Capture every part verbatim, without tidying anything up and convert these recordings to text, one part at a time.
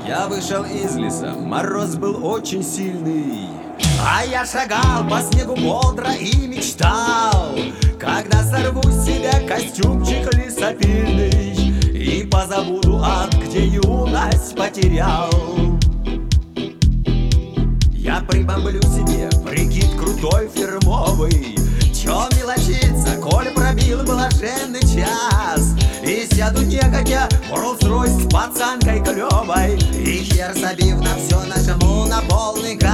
Я вышел из леса, мороз был очень сильный, а я шагал по снегу бодро и мечтал, когда сорву с себя костюмчик лесопильный и позабуду ад, где юность потерял. Я прибомблю себе прикид крутой фирмовый, чё мелочиться, коль пробил блаженный час, и сяду нехотя в Роллс-Ройс с пацанкой клёвой, и хер забив на всё нажму на полный газ.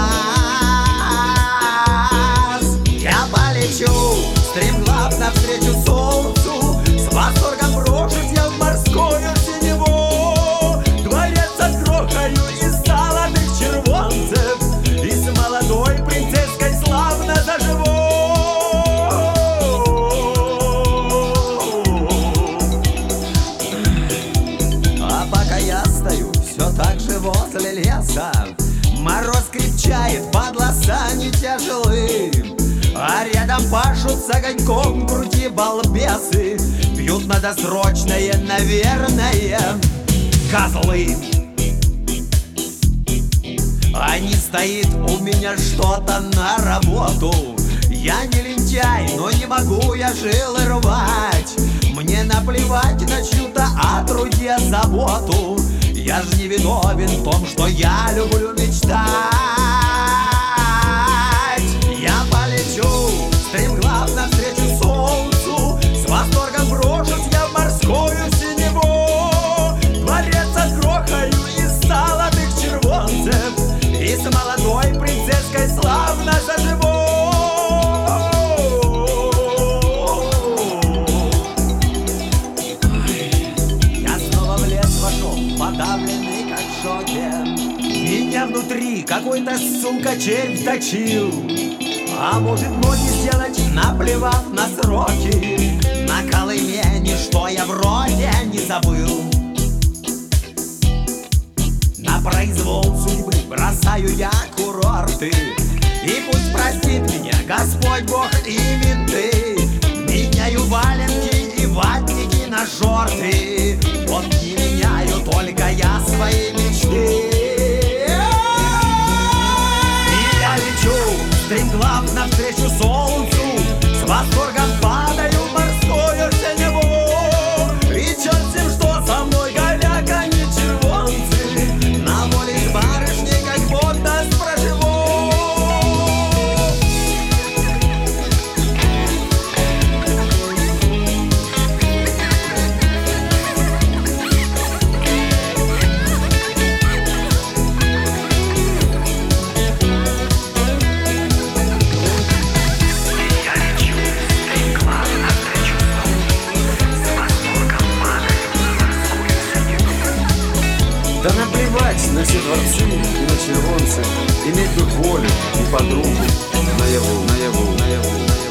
Я полечу стремглав навстречу солнцу, с восторгом брошусь я в морскую синеву. Дворец отгрохаю из золотых червонцев, и с молодой принцесской славно заживу. А пока я стою все так же возле леса, мороз крепчает, подлоса не тяжелы, а рядом пашут с огоньком груди балбесы, пьют на досрочное, наверное, козлы. А не стоит у меня что-то на работу. Я не лентяй, но не могу я жилы рвать. Мне наплевать на чью-то о труде заботу. Я ж не виновен в том, что я люблю мечтать. Я полечу стремглав навстречу солнцу, с восторгом брошусь я в морскую синеву. Дворец отгрохаю из золотых червонцев, и с молодой принцесской славно заживу. Я снова в лес вошел, подавленный как в шоке. Меня внутри какой-то, сука, червь точил. А может ноги сделать, наплевав на сроки. На Колыме ничто я вроде не забыл. На произвол судьбы бросаю я курорты, и пусть простит меня Господь Бог и менты. Меняю валенки и ватники на шорты. Вот не меняю только я свои мечты. И я лечу стремглав навстречу солнцу, с восторгом падаю в морскую синеву. И черт с ним, что со мной голяка не червонцы, на воле с барышней как Бог даст проживу. Да наплевать на все дворцы и на червонцы, иметь бы волю и подругу наяву, наяву, наяву.